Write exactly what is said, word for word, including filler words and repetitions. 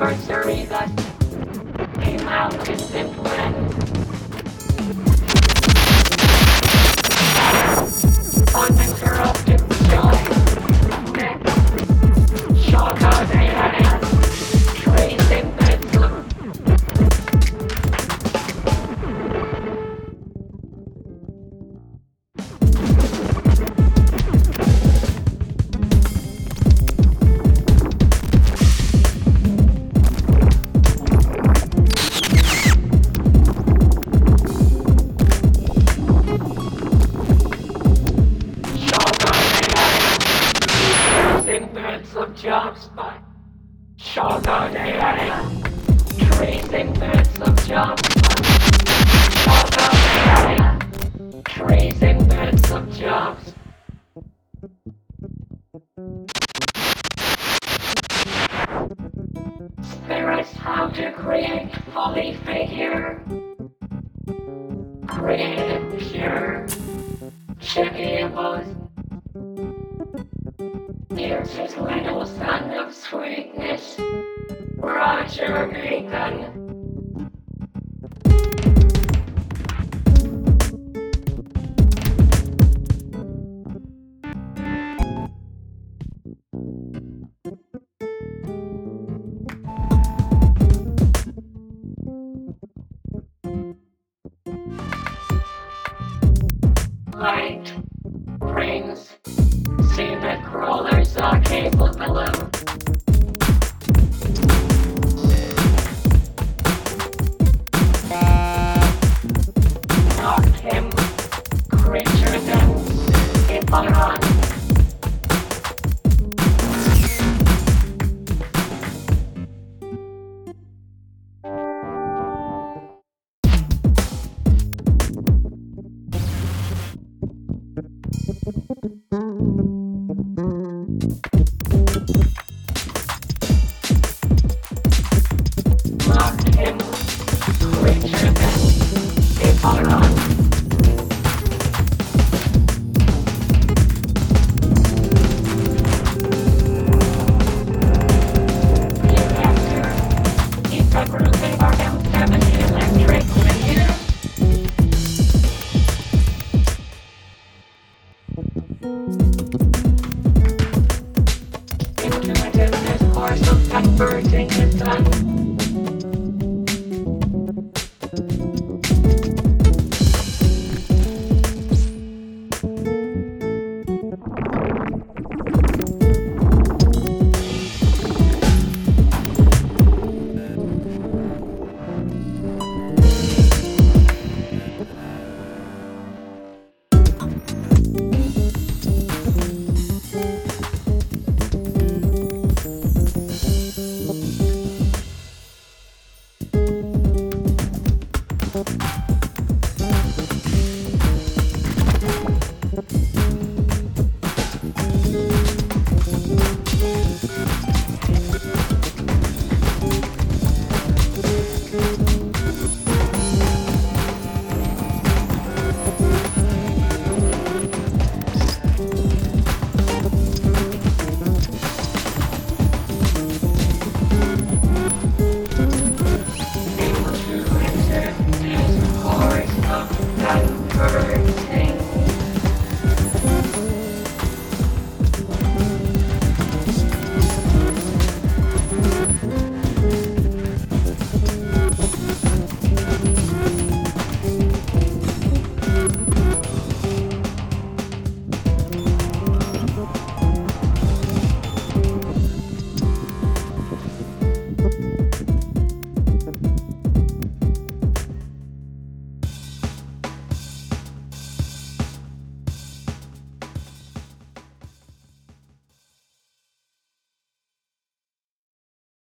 anniversary that came out distant when uninterrupted joy next shock of the ass tracing bedlam. Of jobs by Shotgun A I. Tracing bits of jobs by Shotgun A I. Tracing bits of jobs. Spirits how to create fully figure. Created pure. Checkables. Here's his little son of sweetness, Roger Bacon. Light rings. See the crawlers are capable of knocked him creature dance if I run. Knocked him creature dance if I run. Intuitive discourse of converting the sun.